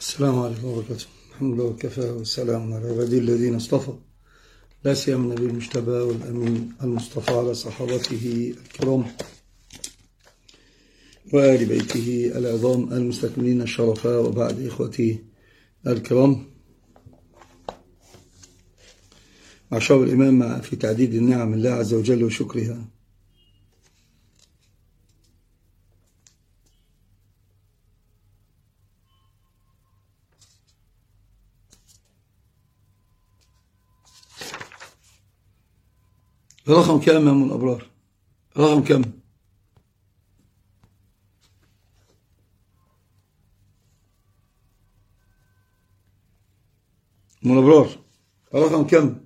السلام عليكم ورحمة الله وبركاته. الحمد لله وكفى والسلام على عباده الذين اصطفى، لا سيما النبي المجتبى والأمين المصطفى على صحابته الكرام وآل بيته العظام المستكملين الشرفاء، وبعد إخوتي الكرام، أعشاب الإمام في تعديد النعم الله عز وجل وشكرها. رقم كام يا من الأبرار؟ رقم كام؟ من الأبرار رقم كام؟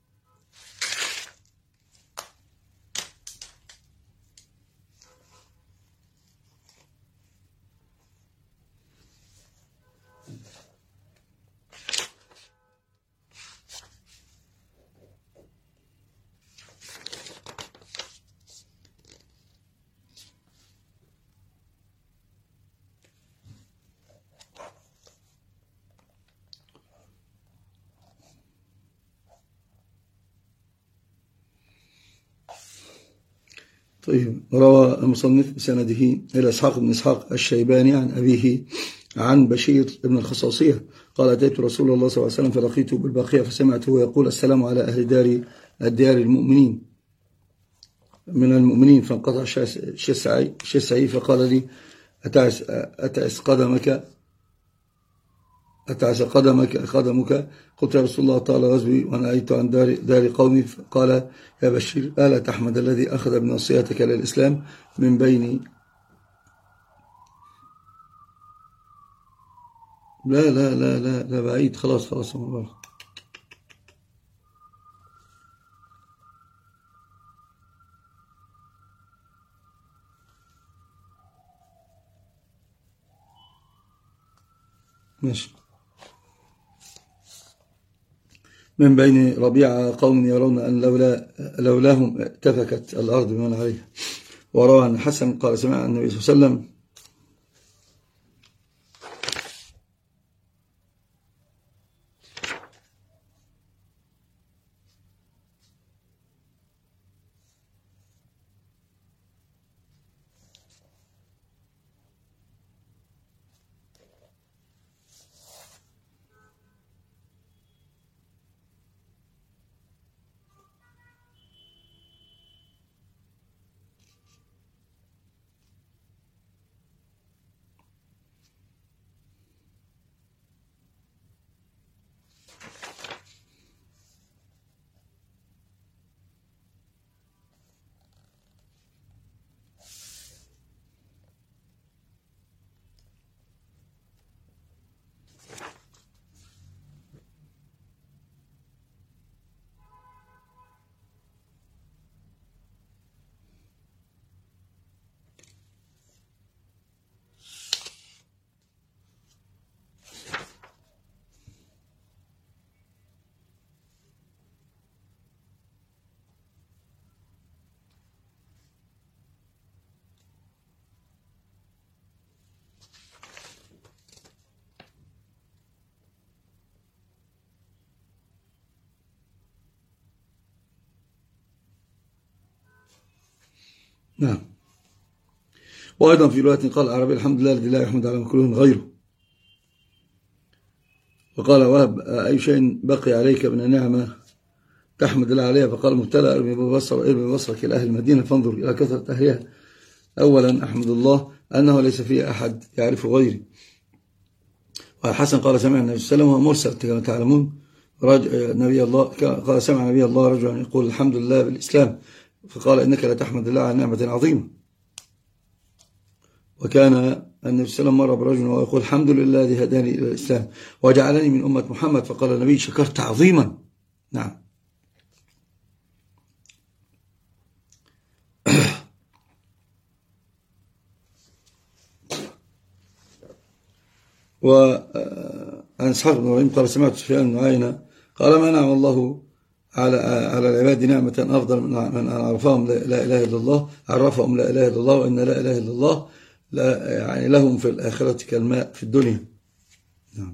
طيب، روى المصنف بسنده إلى إسحاق بن إسحاق الشيباني عن أبيه عن بشير بن الخصاصية قال: أتيت رسول الله صلى الله عليه وسلم فلقيته بالبقيع فسمعته يقول: السلام على أهل الديار المؤمنين من المؤمنين، فانقطع شسعي فقال لي: أتعس قدمك. قلت: يا رسول الله، طال غزوي وأنا أيت عن دار قومي. فقال: يا بشير، ألا تحمد الذي أخذ بنصيحتك للإسلام من بين لا لا لا لا لا بعيد، خلاص الله. ماشي. من بين ربيع قوم يرون أن لولاهم اتفكت الأرض بمن عليها. وروى عن حسن قال: سمع النبي صلى الله عليه وسلم نعم. وأيضا في رواية قال العربي: الحمد لله الذي لا يحمد على مكروه غيره. وقال وهب: أي شيء بقي عليك من النعمة تحمد الله عليها؟ فقال مبتلى: ارمي ببصرك إلى أهل المدينة فانظر إلى كثرة أهلها. أولا أحمد الله أنه ليس فيه أحد يعرف غيري. والحسن قال: سمع النبي صلى الله عليه وسلم، مرسل كما تعلمون، نبي الله قال: سمع نبي الله رجلا يقول: الحمد لله بالإسلام. فقال: إنك لا تحمد الله على نعمة عظيمة. وكان النبي صلى الله عليه وسلم مر برجل وهو يقول: الحمد لله الذي هداني إلى الإسلام وجعلني من أمة محمد. فقال النبي: شكرت عظيما. نعم. وعن إسحاق بن إبراهيم قال: سمعت سفيان بن عيينة قال: ما نعم الله على العباد نعمة أفضل من أن عرفهم لا إله إلا الله، عرفهم لا إله إلا الله، وإن لا إله إلا الله لا يعني لهم في الآخرة كالماء في الدنيا. نعم.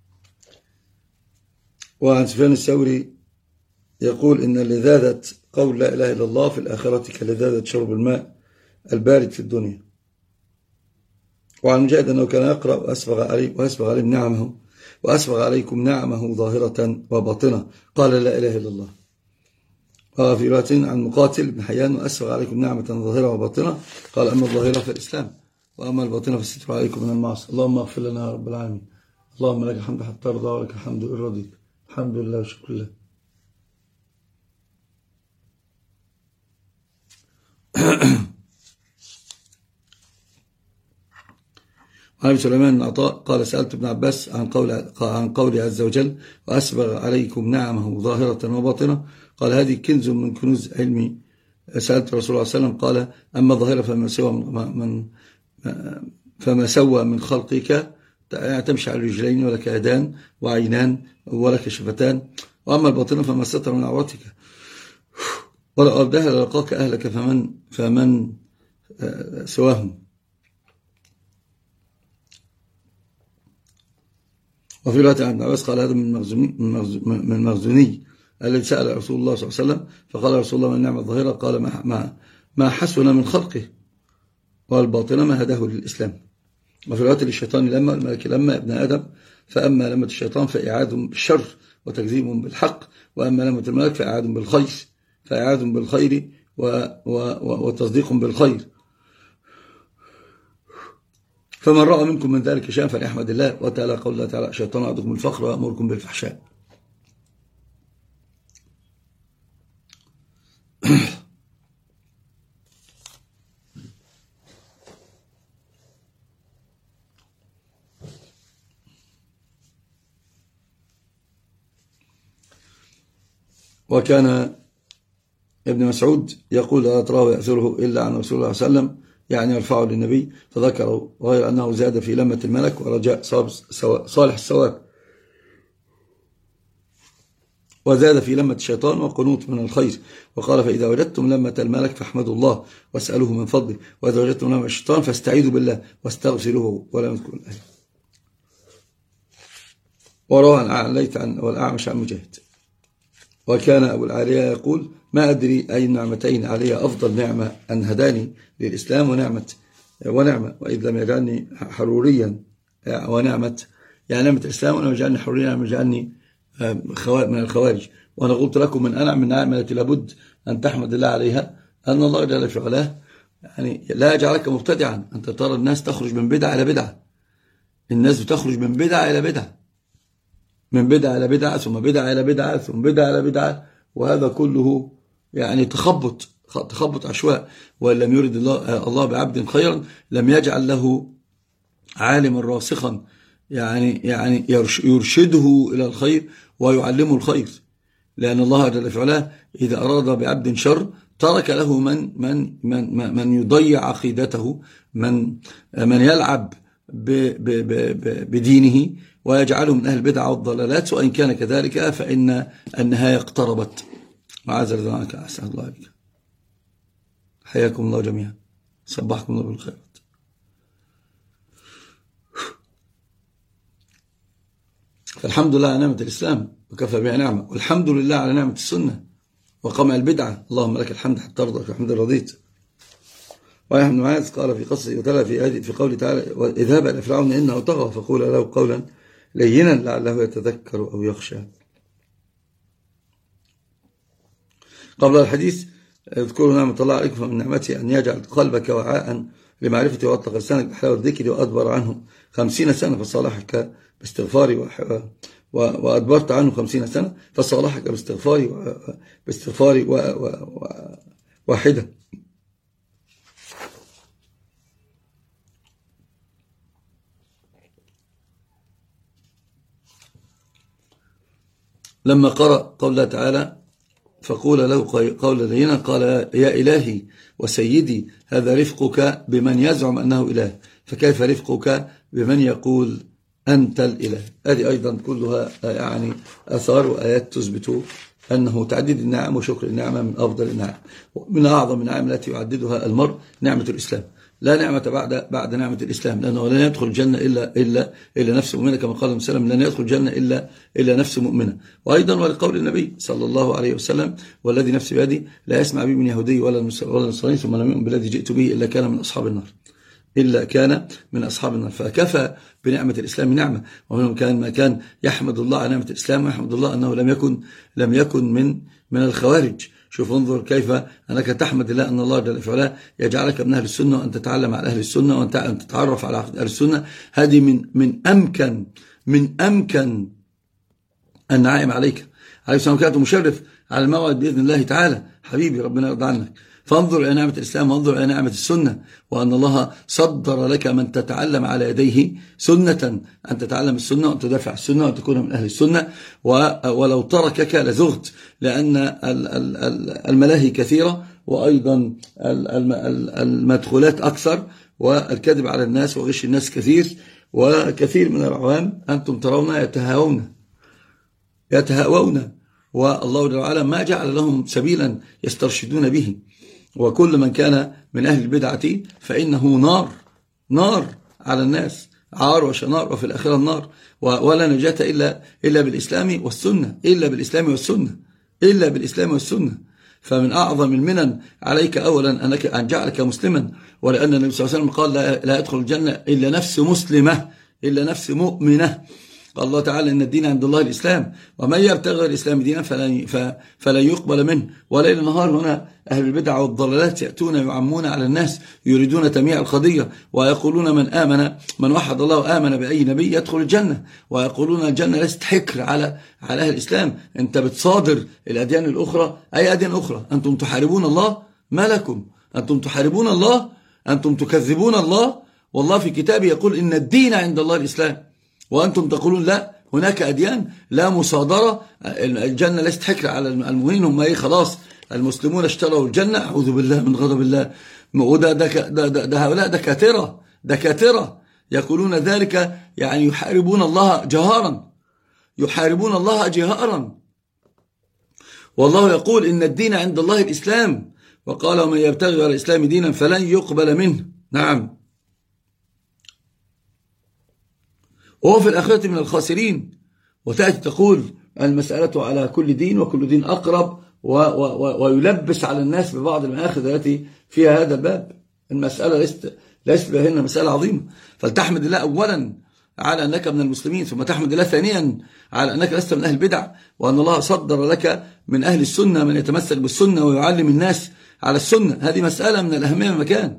وعن سفيان الثوري يقول إن لذاذة قول لا إله إلا الله في الآخرة كلذاذة شرب الماء البارد في الدنيا. وعن مجاهد أنه كان يقرأ وأسبغ عليهم نعمه وأسبغ عليكم نعمه ظاهرة وباطنة قال لا إله إلا الله. وفي رواية عن مقاتل بن حيان وأسبغ عليكم نعمة ظاهرة وباطنة قال أما الظاهرة في الإسلام وأما الباطنة فالستر عليكم من المعصية. اللهم اغفر لنا يا رب العالمين. اللهم لك الحمد حتى ترضى ولك الحمد إن رضيت. الحمد لله وشكر الله. عن سليمان بن عطاء قال سألت ابن عباس عن قول عز وجل وأسبغ عليكم نعمه ظاهرة وباطنة قال هذه كنز من كنوز علمي. سألت رسول الله صلى الله عليه وسلم قال أما ظاهرة فما سوى من خلقك تمشي على رجلين ولك يدان وعينان ولك شفتان وأما الباطنة فما ستر من عورتك ولا أردها للقاك أهلك فمن سواهم. وفي رواية عن ابن عباس قال هذا من مخزوني الذي سأل رسول الله صلى الله عليه وسلم فقال رسول الله من النعمة الظاهرة قال ما حسن من خلقه والباطنة ما هداه للإسلام. وفي رواية للشيطان لما الملك لما ابن آدم فأما لمة الشيطان فإعاد بالشر وتكذيب بالحق وأما لمة الملك فإعاد بالخير وتصديق بالخير. فمن رأى منكم من ذلك شيئا فليحمد الله. وتعالى قول الله تعالى الشيطان يعدكم الفقر ويأمركم بالفحشاء. وكان ابن مسعود يقول لا تراه يأثره إلا عن رسول الله صلى الله عليه وسلم يعني يرفعه للنبي فذكروا غير أنه زاد في لمة الملك ورجاء صالح الثواب وزاد في لمة الشيطان وقنوط من الخير. وقال فإذا وجدتم لمة الملك فاحمدوا الله واسألوه من فضله وإذا وجدتم لمة الشيطان فاستعيذوا بالله واستغفروه ولا يذكر الآية. وروى عن ليث والأعمش عن مجاهد. وكان أبو العالية يقول ما أدري أي النعمتين علي أفضل نعمة أن هداني للإسلام ونعمة وإذ لم يجعلني حروريا ونعمة يعني نعمة الإسلام ولم يجعلني حروريا ولم يجعلني من الخوارج. وأنا قلت لكم من أنعم النعمة التي لابد أن تحمد الله عليها أن الله جل في علاه يعني لا يجعلك مبتدعا. أنت ترى الناس تخرج من بدعة إلى بدعة. الناس بتخرج من بدعة إلى بدعة من بدعة إلى بدعة ثم بدعة إلى بدعة ثم بدعة إلى بدعة وهذا كله يعني تخبط عشواء. وإن لم يرد الله بعبد خيرا لم يجعل له عالما راسخا يعني يرشده إلى الخير ويعلمه الخير. لأن الله جل في علاه إذا أراد بعبد شر ترك له من يضيع عقيدته من يلعب بدينه ويجعله من أهل البدع والضلالات. وإن كان كذلك فإن النهاية اقتربت. معاذ الله عنك أحسن الله بك. حياكم الله جميعا. صبحكم الله بالخيرات. فالحمد لله على نعمة الإسلام وكفى بها نعمة والحمد لله على نعمة السنة وقمع البدعة. اللهم لك الحمد حتى ترضى الحمد رضيت. ويحيى بن معاذ قال في قصة وتلا في قوله تعالى اذهب إلى فرعون إنه طغى فقول له قولا لينا لعله يتذكر أو يخشى. قبل الحديث اذكروا نعمة الله عليكم فمن نعمته أن يجعل قلبك وعاء لمعرفته وأطلق لسانك بحلاوة الذكر وأدبر عنه 50 سنة فصالحك باستغفاري وأدبرت عنه 50 سنة فصالحك باستغفاري واحدة. لما قرأ قول الله تعالى فقول له قولا لينا قال يا إلهي وسيدي هذا رفقك بمن يزعم أنه إله فكيف رفقك بمن يقول أنت الإله. هذه أيضا كلها يعني أثار وآيات تثبت أنه تعديد النعم وشكر النعمة من أفضل النعم. من أعظم النعم التي يعددها المرء نعمة الإسلام لا نعمة بعد نعمة الإسلام، لأنه لن يدخل الجنة إلا نفس مؤمنة، كما قال وسلم لن يدخل الجنة إلا نفس مؤمنة. وأيضا ولقول النبي صلى الله عليه وسلم والذي نفسي بيدي لا يسمع بي من يهودي ولا نصراني ثم لم يؤمن بالذي جئت به إلا كان من أصحاب النار. فكفى بنعمة الإسلام نعمة. ومنهم ما كان يحمد الله على نعمة الإسلام ويحمد الله أنه لم يكن من الخوارج. شوف انظر كيف أنك تحمد الله أن الله جل وعلا يجعلك من أهل السنة، وأن تتعلم على أهل السنة، وأن تتعرف على أهل السنة. هذه من أمكن النعائم عليك. عليه السلام كانت مشرف على الموعد بإذن الله تعالى. حبيبي ربنا يرضى عنك. فانظر إلى نعمة الإسلام وانظر إلى نعمة السنة، وأن الله صدر لك من تتعلم على يديه سنة، أن تتعلم السنة وأن تدافع السنة وأن تكون من أهل السنة. ولو تركك لزغت، لأن الملاهي كثيرة، وأيضا المدخولات أكثر، والكذب على الناس وغش الناس كثير. وكثير من العوام أنتم ترون يتهاوون، والله جل وعلا ما جعل لهم سبيلا يسترشدون به. وكل من كان من أهل البدعة فإنه نار على الناس، عار وشنار، وفي الآخرة النار. ولا نجاة إلا بالإسلام والسنة. فمن أعظم المنن عليك أولا أن جعلك مسلما، ولأن النبي صلى الله عليه وسلم قال لا يدخل الجنة إلا نفس مسلمة إلا نفس مؤمنة. قال الله تعالى إن الدين عند الله الإسلام، ومن يبتغي الإسلام دينا فلن يقبل منه. وليل نهار هنا أهل البدع والضلالات يأتون يعمون على الناس، يريدون تمييع القضية، ويقولون من وحد الله وآمن بأي نبي يدخل الجنة، ويقولون الجنة ليست حكر على أهل الإسلام. أنت بتصادر الأديان الأخرى. أي أديان أخرى؟ أنتم تحاربون الله، ما لكم؟ أنتم تحاربون الله، أنتم تكذبون الله. والله في كتابه يقول إن الدين عند الله الإسلام، وأنتم تقولون لا، هناك أديان لا مصادرة. الجنة ليست حكر على المؤمنين. هم خلاص المسلمون اشتروا الجنة، أعوذ بالله من غضب الله. وده هؤلاء دكاترة يقولون ذلك، يعني يحاربون الله جهارا. والله يقول إن الدين عند الله الإسلام، وقال ومن يبتغي غير الإسلام دينا فلن يقبل منه. نعم، وهو في الآخرة من الخاسرين. وتأتي تقول المسألة على كل دين، وكل دين أقرب، ويلبس على الناس ببعض المآخذ التي فيها هذا الباب. المسألة ليست بهنا مسألة عظيمة. فلتحمد الله أولا على أنك من المسلمين، ثم تحمد الله ثانيا على أنك لست من أهل البدع، وأن الله صدر لك من أهل السنة من يتمثل بالسنة ويعلم الناس على السنة. هذه مسألة من الأهمية بمكان.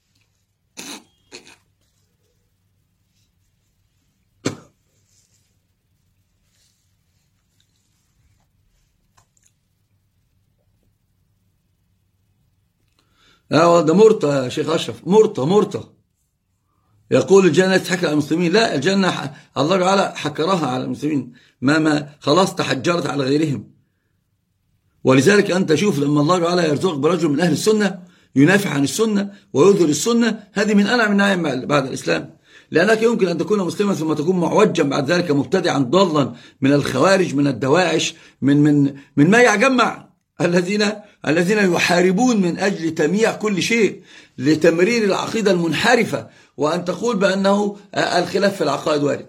ده مرطة يا شيخ أشرف، مرطة يقول الجنة تحكر على المسلمين. لا، الجنة الله تعالى حكرها على المسلمين، ما خلاص تحجرت على غيرهم. ولذلك أنت شوف لما الله تعالى يرزقك برجل من أهل السنة ينافح عن السنة ويظهر السنة، هذه من أنعم النعم بعد الإسلام. لأنك يمكن أن تكون مسلما ثم تكون معوجا بعد ذلك مبتدعا ضالا من الخوارج، من الدواعش، من ما يجمع الذين يحاربون من أجل تمييع كل شيء لتمرير العقيدة المنحرفة، وأن تقول بأنه الخلاف في العقائد وارد.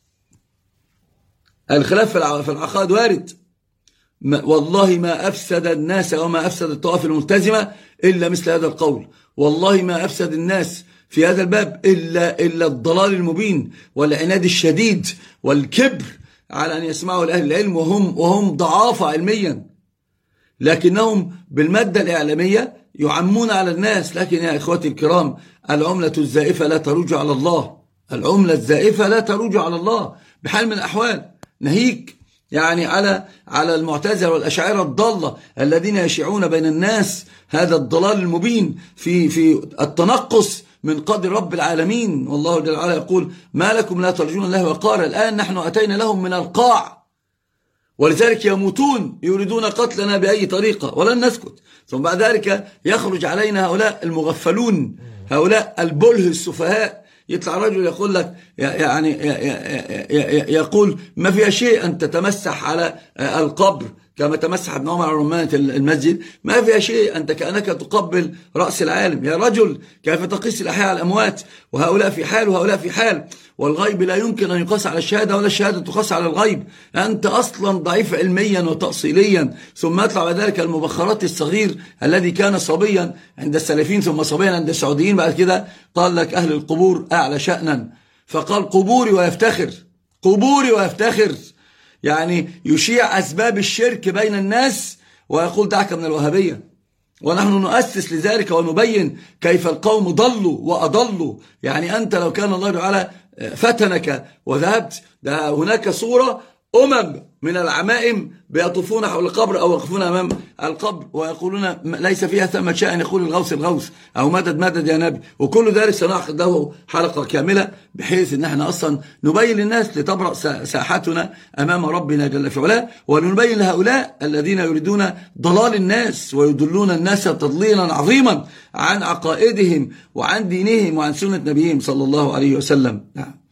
الخلاف في العقائد وارد. والله ما أفسد الناس وما أفسد الطوائف الملتزمة إلا مثل هذا القول. والله ما أفسد الناس في هذا الباب إلا الضلال المبين والعناد الشديد والكبر على أن يسمعوا لأهل العلم وهم ضعافة علميا، لكنهم بالمادة الإعلامية يعمون على الناس. لكن يا إخوتي الكرام، العملة الزائفة لا تروج على الله. العملة الزائفة لا تروج على الله بحال من الأحوال. نهيك يعني على المعتزلة والأشاعرة الضالة الذين يشيعون بين الناس هذا الضلال المبين في التنقص من قدر رب العالمين. والله جل وعلا يقول ما لكم لا ترجون الله وقارا، الآن نحن أتينا لهم من القاع، ولذلك يموتون يريدون قتلنا بأي طريقة ولن نسكت. ثم بعد ذلك يخرج علينا هؤلاء المغفلون، هؤلاء البله السفهاء. يطلع رجل يقول لك يعني يقول ما فيها شيء أن تتمسح على القبر كما تمسح ابن عمر على رمانة المسجد، ما فيها شيء، أنت كأنك تقبل رأس العالم. يا رجل كيف تقيس الأحياء على الأموات؟ وهؤلاء في حال وهؤلاء في حال، والغيب لا يمكن أن يقاس على الشهادة ولا الشهادة تقاس على الغيب. أنت أصلا ضعيف علميا وتأصيليا، ثم يطلع بعد ذلك المبخرات الصغير الذي كان صبيا عند السلفيين ثم صبيا عند السعوديين، بعد كده قال لك أهل القبور أعلى شأنا، فقال قبوري ويفتخر، قبوري ويفتخر، يعني يشيع أسباب الشرك بين الناس ويقول دعك من الوهابية. ونحن نؤسس لذلك ونبين كيف القوم ضلوا وأضلوا. يعني أنت لو كان الله تعالى فتنك وذهبت، ده هناك صورة من العمائم بيطوفون حول القبر أو يقفون أمام القبر ويقولون ليس فيها ثمة شيء، يقول الغوث الغوث أو مدد مدد يا نبي. وكل ذلك سنعقد له حلقة كاملة بحيث أن احنا أصلا نبين للناس لتبرأ ساحتنا أمام ربنا جل في علاه، ونبين لهؤلاء الذين يريدون ضلال الناس ويضلون الناس تضليلا عظيما عن عقائدهم وعن دينهم وعن سنة نبيهم صلى الله عليه وسلم. نعم.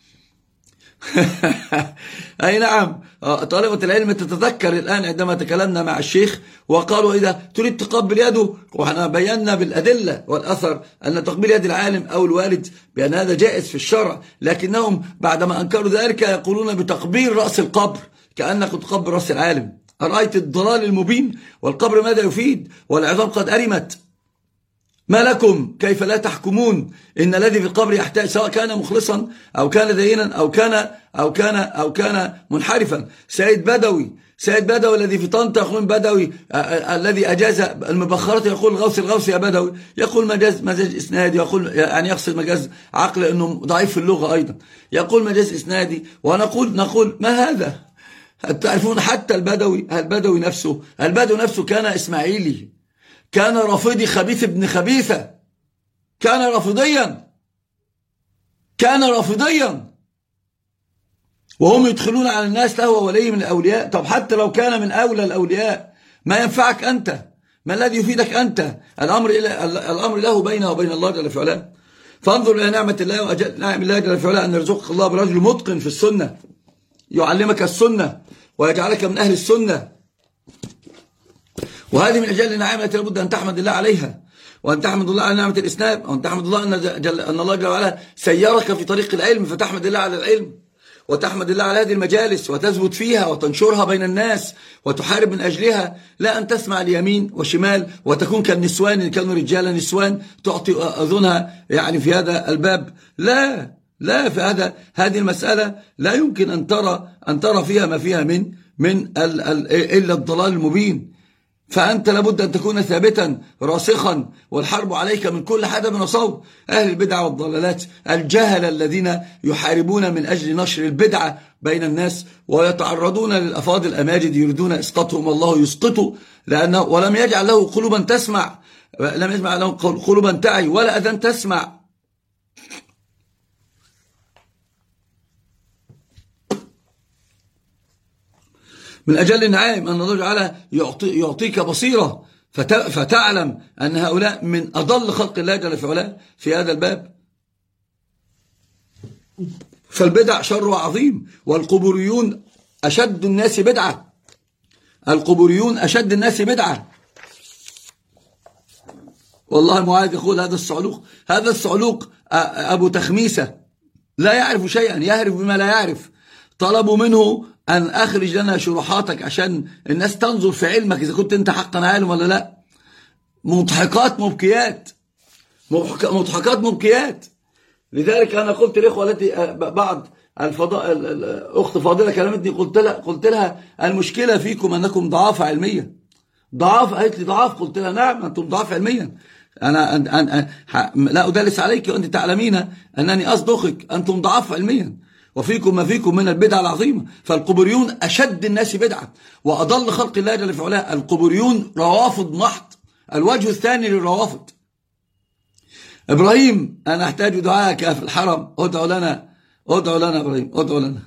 أي نعم. طالبة العلم تتذكر الآن عندما تكلمنا مع الشيخ وقالوا إذا تريد تقبل يده، وحنا بينا بالأدلة والأثر أن تقبيل يد العالم أو الوالد بأن هذا جائز في الشرع، لكنهم بعدما أنكروا ذلك يقولون بتقبيل رأس القبر كأنك تقبل رأس العالم. أرأيت الضلال المبين؟ والقبر ماذا يفيد؟ والعظام قد أرمت. ما لكم كيف لا تحكمون إن الذي في القبر يحتاج، سواء كان مخلصا أو كان دينا أو كان منحرفا. سيد بدوي الذي في طنطا يقول بدوي الذي أجاز المبخرات يقول الغوث الغوث يا بدوي، يقول مجاز إسنادي، يقول يعني يقصد مجاز عقل إنه ضعيف في اللغة أيضا، يقول مجاز إسنادي. ونقول ما هذا؟ تعرفون حتى البدوي نفسه كان إسماعيلي، كان رافضي خبيث ابن خبيثة، كان رافضيا، وهم يدخلون على الناس له ولي من الأولياء. طب حتى لو كان من أولى الأولياء ما ينفعك أنت؟ ما الذي يفيدك أنت؟ الأمر له بينه وبين الله جل في علاه. فانظر إلى نعمة الله ونعم الله جل في علاه أن يرزقك الله برجل متقن في السنة، يعلمك السنة ويجعلك من أهل السنة. وهذه من أجل النعم التي لابد أن تحمد الله عليها، وأن تحمد الله على نعمة الإسلام، وأن تحمد الله أن الله جل وعلا سيرك في طريق العلم، فتحمد الله على العلم، وتحمد الله على هذه المجالس وتثبت فيها وتنشرها بين الناس وتحارب من أجلها، لا أن تسمع اليمين وشمال وتكون كالنسوان، كانوا رجالا نسوان تعطي أذنها يعني في هذا الباب. لا في هذه المسألة لا يمكن أن ترى فيها ما فيها من إلا الضلال المبين. فأنت لابد أن تكون ثابتا راسخا، والحرب عليك من كل حدب وصوب. أهل البدع والضلالات الجهل الذين يحاربون من أجل نشر البدعة بين الناس ويتعرضون للأفاضل الأماجد يريدون إسقاطهم، والله يسقطه لأنه ولم يجعل له قلوبا تسمع، لم يجعل له قلوبا تعي ولا أذان تسمع. من أجل النعائم أن الله تعالى يعطيك بصيرة فتعلم أن هؤلاء من أضل خلق الله جل في علاه في هذا الباب. فالبدع شر عظيم، والقبوريون أشد الناس بدعة، القبوريون أشد الناس بدعة. والله معاذ يقول هذا الصعلوق أبو تخميسة لا يعرف شيئا، يهرف بما لا يعرف. طلبوا منه أن أخرج لنا شروحاتك عشان الناس تنظر في علمك إذا كنت أنت حقا عالم ولا لا. مضحكات مبكيات. لذلك أنا قلت للإخوة التي بعض الأخت فاضلة كلمتني، قلت لها المشكلة فيكم أنكم ضعاف علميا. قالت لي ضعاف؟ قلت لها نعم أنتم ضعاف علميا. أنا لا أدلس عليك وأنت تعلمين أنني أصدقك، أنتم ضعاف علميا وفيكم ما فيكم من البدع العظيمة. فالقبوريون أشد الناس بدعة وأضل خلق الله جل في علاه. القبوريون روافض محض، الوجه الثاني للروافض. إبراهيم أنا أحتاج دعاءك في الحرم، ادعو لنا إبراهيم، ادعو لنا.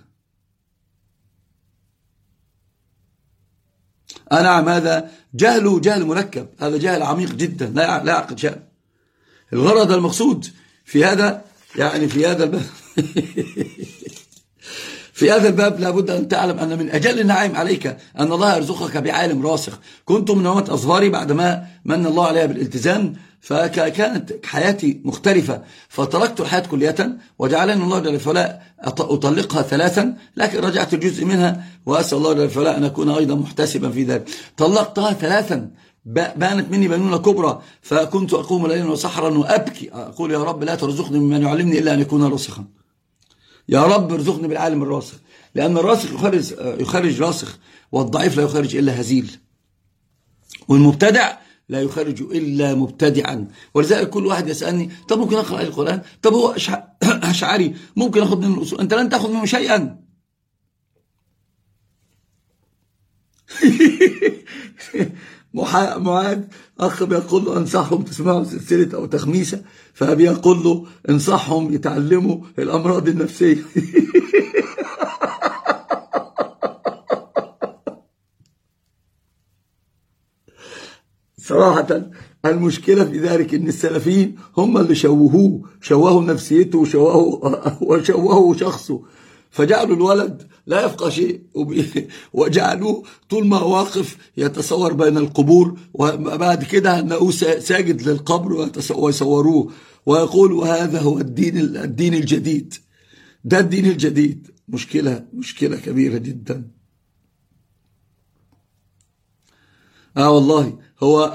نعم هذا جهل مركب، هذا جهل عميق جدا لا يعقد شأن. الغرض المقصود في هذا يعني في هذا الباب في هذا الباب لابد أن تعلم أن من أجل النعيم عليك أن الله يرزقك بعالم راسخ. كنت من نومة أظفاري بعدما من الله عليها بالالتزام، فكانت حياتي مختلفة، فتركت الحياة كلية وجعلني الله جل وعلا أطلقها 3، لكن رجعت الجزء منها، وأسأل الله جل وعلا أن أكون أيضا محتسبا في ذلك. طلقتها 3، بانت مني بينونة كبرى، فكنت أقوم ليلا وسحرا وأبكي أقول يا رب لا ترزقني ممن يعلمني إلا أن يكون راسخا. يا رب ارزقني بالعالم الراسخ، لأن الراسخ يخرج راسخ، والضعيف لا يخرج إلا هزيل، والمبتدع لا يخرج إلا مبتدعا. ولذلك كل واحد يسألني طب ممكن أقرأ القرآن؟ طب هو أشعري ممكن أخذ منه الأصول؟ أنت لن تأخذ منه شيئا. معاذ أخ بيقول له انصحهم تسمعوا سلسلة أو تخميسة، فبيقول له انصحهم يتعلموا الأمراض النفسية. صراحة المشكلة في ذلك ان السلفيين هم اللي شوهوا نفسيته وشوهوا شخصه، فجعلوا الولد لا يفقه شيء وجعلوه طول ما واقف يتصور بين القبور، وبعد كده أنه ساجد للقبر ويصوروه ويقولوا هذا هو الدين الجديد. ده الدين الجديد. مشكلة كبيرة جدا. والله هو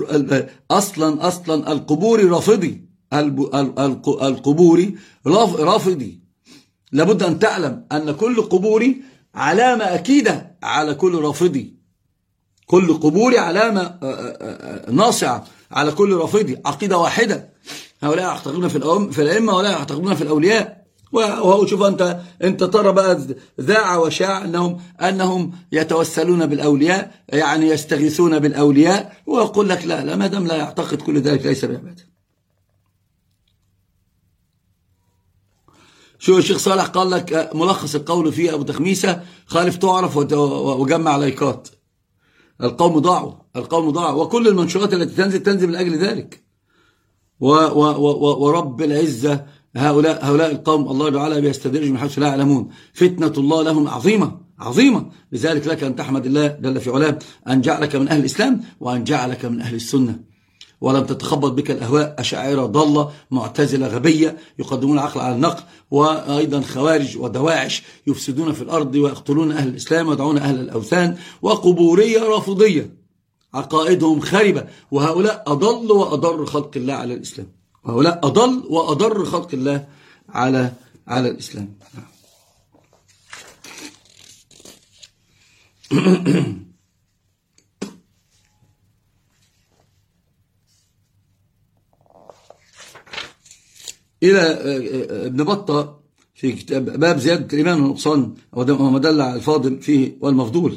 أصلا القبوري رافضي، القبوري رافضي. لابد أن تعلم أن كل قبوري علامة أكيدة على كل رافضي، كل قبوري علامة ناصعة على كل رافضي. عقيدة واحدة، هؤلاء يعتقدون في الأئمة ولا يعتقدون في الأولياء. وهو شوف أنت ترى بقى ذاع وشاع أنهم يتوسلون بالأولياء، يعني يستغيثون بالأولياء، ويقول لك لا ما دام لا يعتقد كل ذلك ليس بعبادة. شو الشيخ صالح قال لك ملخص القول فيه أبو تخميسة خالف تعرف وجمع لايكات. القوم ضاعوا وكل المنشورات التي تنزل من أجل ذلك. ورب العزة هؤلاء القوم الله تعالى بيستدرج من حيث لا يعلمون. فتنة الله لهم عظيمة. لذلك لك أن تحمد الله جل في علاه أن جعلك من أهل الإسلام وأن جعلك من أهل السنة، ولم تتخبط بك الأهواء، أشاعرة ضالة، معتزلة غبية يقدمون العقل على النقل، وأيضا خوارج ودواعش يفسدون في الأرض ويقتلون أهل الإسلام ويدعون أهل الأوثان، وقبورية رافضية عقائدهم خربة. وهؤلاء أضل وأضر خلق الله على الإسلام، وهؤلاء أضل وأضر خلق الله على الإسلام. إلى ابن بطة في كتاب باب زيادة الإيمان والنقصان وما دل على الفاضل فيه والمفضول.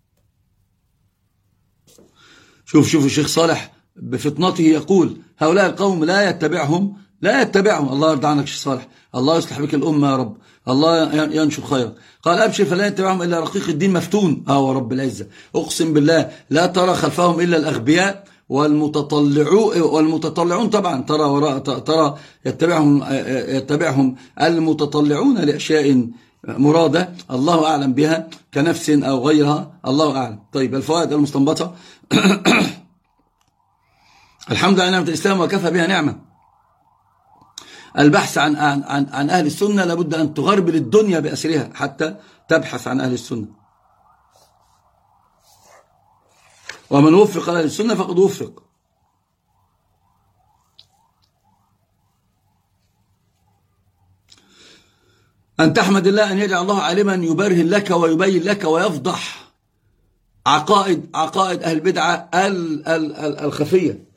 شوف الشيخ صالح بفطنته يقول هؤلاء القوم لا يتبعهم. الله يرضى عنك شيخ صالح، الله يصلح بك الأمة يا رب، الله ينشر خيرا. قال أبشر فلا يتبعهم إلا رقيق الدين مفتون. ورب العزة أقسم بالله لا ترى خلفهم إلا الأغبياء والمتطلعون طبعا ترى يتبعهم المتطلعون لأشياء مرادة الله أعلم بها كنفس أو غيرها، الله أعلم. طيب الفوائد المستنبطة. الحمد لله نعمة الإسلام وكفى بها نعمة. البحث عن أهل السنة لابد أن تغربل الدنيا بأسرها حتى تبحث عن أهل السنة، ومن وفق أهل السنة فقد وفق. أن تحمد الله أن يجعل الله عالما يبرهن لك ويبين لك ويفضح عقائد أهل البدعة الخفية.